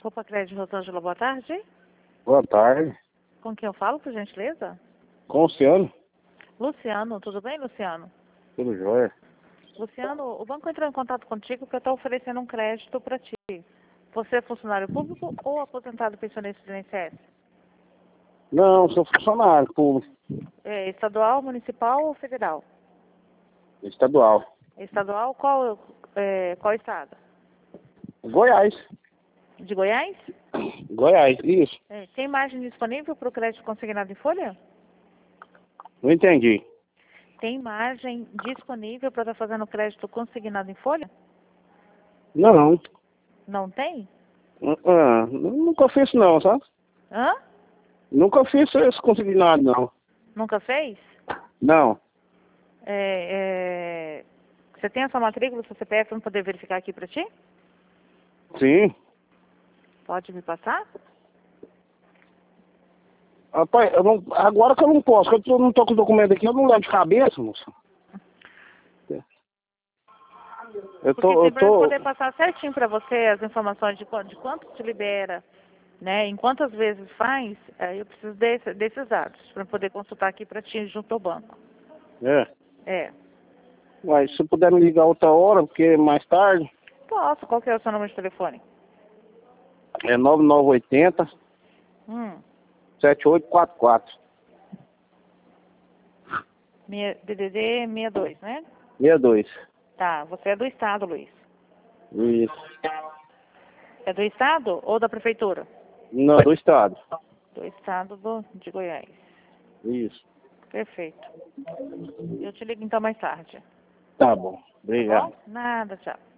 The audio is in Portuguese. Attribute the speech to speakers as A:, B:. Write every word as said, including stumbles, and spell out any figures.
A: Copa Crédito Rosângela, boa tarde.
B: Boa tarde.
A: Com quem eu falo, por gentileza?
B: Com o Luciano.
A: Luciano, tudo bem, Luciano?
B: Tudo jóia.
A: Luciano, o banco entrou em contato contigo porque eu estou oferecendo um crédito para ti. Você é funcionário público ou aposentado pensionista do I N S S?
B: Não, sou funcionário público.
A: É estadual, municipal ou federal?
B: Estadual.
A: Estadual, qual, é, qual estado?
B: Goiás.
A: De Goiás?
B: Goiás, isso.
A: É, tem margem disponível para o crédito consignado em folha?
B: Não entendi.
A: Tem margem disponível para estar fazendo crédito consignado em folha?
B: Não.
A: Não tem?
B: Ah, nunca fiz não, sabe?
A: Hã?
B: Nunca fiz esse consignado, não.
A: Nunca fez?
B: Não.
A: É, é, você tem a sua matrícula, seu C P F, para poder verificar aqui para ti?
B: Sim.
A: Pode me passar?
B: Rapaz, eu não, agora que eu não posso, que eu tô- não tô com o documento aqui, eu não levo de cabeça, moça. Eu
A: Porque
B: tô, eu
A: assim, para eu
B: tô...
A: poder passar certinho para você as informações de, qu- de quanto te libera, né, em quantas vezes faz, aí eu preciso desse, desses dados, para poder consultar aqui para ti junto ao banco.
B: É.
A: É.
B: Mas se puder me ligar outra hora, porque mais tarde,
A: Posso, qual que é o seu número de telefone?
B: é nove nove oito zero,
A: Hum,
B: sete oito quatro quatro.
A: D D D sessenta e dois, né?
B: sessenta e dois.
A: Tá, você é do estado, Luiz.
B: Isso.
A: É do estado ou da prefeitura?
B: Não, do estado.
A: Do estado do, de Goiás.
B: Isso.
A: Perfeito. Eu te ligo então mais tarde.
B: Tá bom.
A: Tá
B: Obrigado.
A: bom? Nada, tchau.